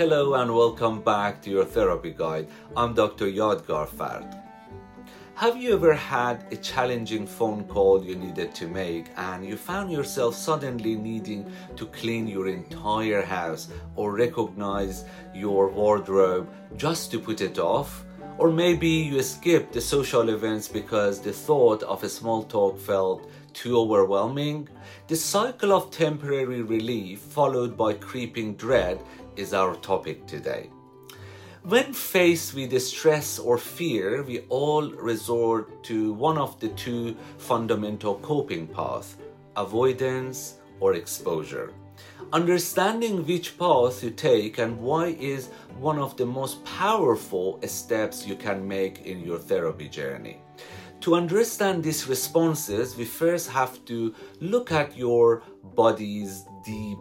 Hello and welcome back to your therapy guide. I'm Dr. Yadgar Fard. Have you ever had a challenging phone call you needed to make and you found yourself suddenly needing to clean your entire house or recognize your wardrobe just to put it off? Or maybe you skipped the social events because the thought of a small talk felt too overwhelming? The cycle of temporary relief followed by creeping dread is our topic today. When faced with stress or fear, we all resort to one of the two fundamental coping paths, avoidance or exposure. Understanding which path you take and why is one of the most powerful steps you can make in your therapy journey. To understand these responses, we first have to look at your body's deep,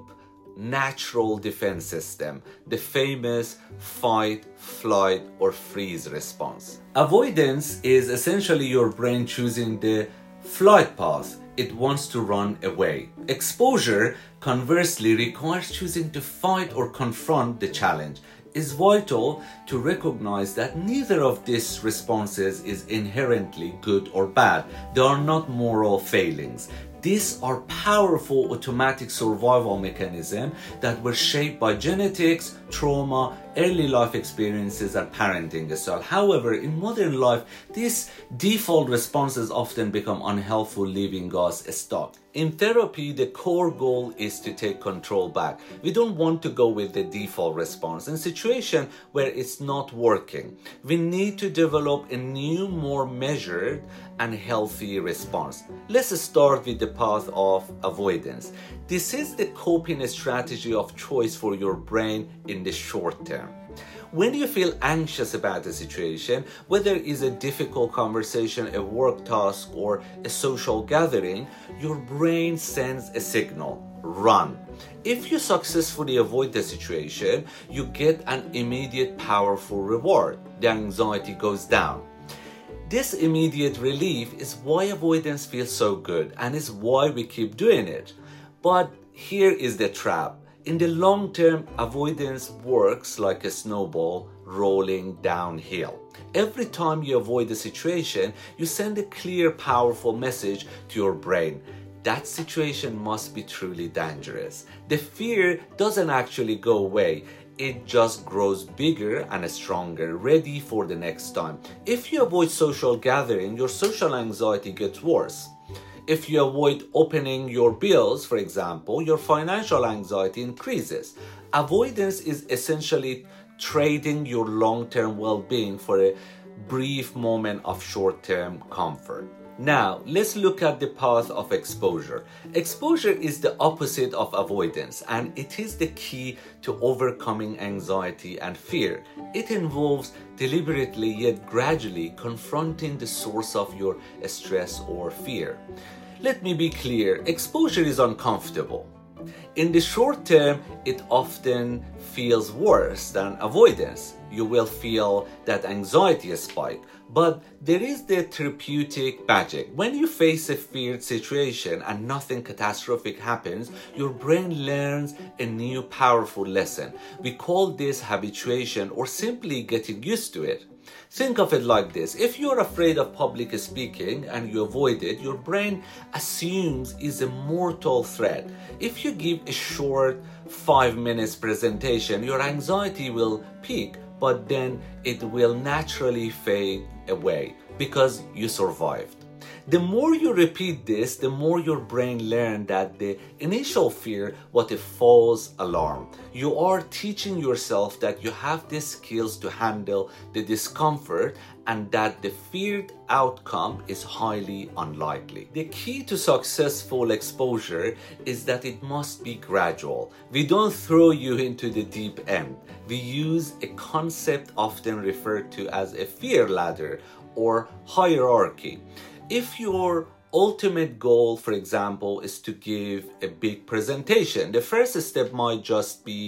natural defense system, the famous fight, flight, or freeze response. Avoidance is essentially your brain choosing the flight path. It wants to run away. Exposure, conversely, requires choosing to fight or confront the challenge. It's vital to recognize that neither of these responses is inherently good or bad. They are not moral failings. These are powerful automatic survival mechanisms that were shaped by genetics, trauma, early life experiences, and parenting style. However, in modern life, these default responses often become unhelpful, leaving us stuck. In therapy, the core goal is to take control back. We don't want to go with the default response. In a situation where it's not working, we need to develop a new, more measured and healthy response. Let's start with the path of avoidance. This is the coping strategy of choice for your brain in the short term. When you feel anxious about a situation, whether it's a difficult conversation, a work task, or a social gathering, your brain sends a signal: run. If you successfully avoid the situation, you get an immediate powerful reward. The anxiety goes down. This immediate relief is why avoidance feels so good and is why we keep doing it. But here is the trap. In the long term, avoidance works like a snowball rolling downhill. Every time you avoid a situation, you send a clear, powerful message to your brain. That situation must be truly dangerous. The fear doesn't actually go away. It just grows bigger and stronger, ready for the next time. If you avoid social gathering, your social anxiety gets worse. If you avoid opening your bills, for example, your financial anxiety increases. Avoidance is essentially trading your long-term well-being for a brief moment of short-term comfort. Now, let's look at the path of exposure. Exposure is the opposite of avoidance, and it is the key to overcoming anxiety and fear. It involves deliberately yet gradually confronting the source of your stress or fear. Let me be clear, exposure is uncomfortable. In the short term, it often feels worse than avoidance. You will feel that anxiety spike, but there is the therapeutic magic. When you face a feared situation and nothing catastrophic happens, your brain learns a new powerful lesson. We call this habituation or simply getting used to it. Think of it like this. If you're afraid of public speaking and you avoid it, your brain assumes it's a mortal threat. If you give a short 5 minutes presentation, your anxiety will peak, but then it will naturally fade away because you survived. The more you repeat this, the more your brain learns that the initial fear was a false alarm. You are teaching yourself that you have the skills to handle the discomfort and that the feared outcome is highly unlikely. The key to successful exposure is that it must be gradual. We don't throw you into the deep end. We use a concept often referred to as a fear ladder or hierarchy. If your ultimate goal, for example, is to give a big presentation, the first step might just be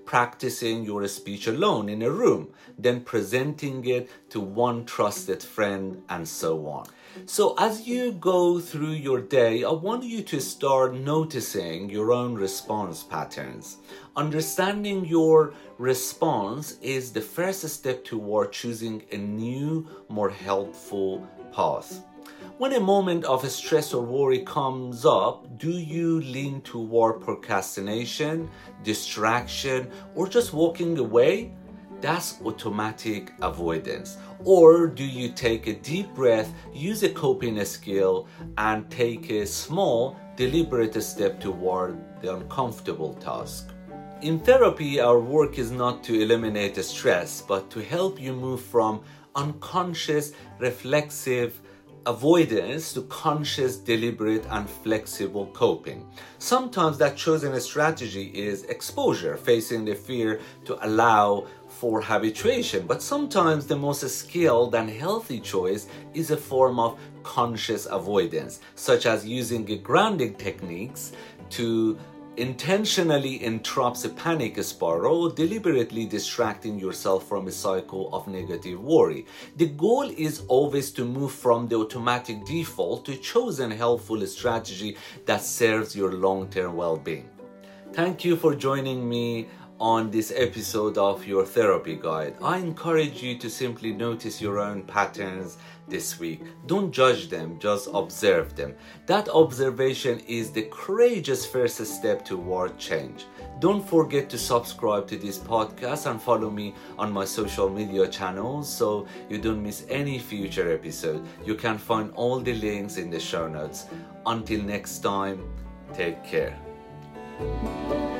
practicing your speech alone in a room, then presenting it to one trusted friend, and so on. So as you go through your day, I want you to start noticing your own response patterns. Understanding your response is the first step toward choosing a new, more helpful path. When a moment of stress or worry comes up, do you lean toward procrastination, distraction, or just walking away? That's automatic avoidance. Or do you take a deep breath, use a coping skill, and take a small, deliberate step toward the uncomfortable task? In therapy, our work is not to eliminate stress, but to help you move from unconscious, reflexive avoidance to conscious, deliberate, and flexible coping. Sometimes that chosen strategy is exposure, facing the fear to allow for habituation. But sometimes the most skilled and healthy choice is a form of conscious avoidance, such as using grounding techniques to intentionally interrupts a panic spiral, deliberately distracting yourself from a cycle of negative worry. The goal is always to move from the automatic default to a chosen helpful strategy that serves your long-term well-being. Thank you for joining me on this episode of Your Therapy Guide. I encourage you to simply notice your own patterns this week. Don't judge them, just observe them. That observation is the courageous first step toward change. Don't forget to subscribe to this podcast and follow me on my social media channels so you don't miss any future episode. You can find all the links in the show notes. Until next time, take care.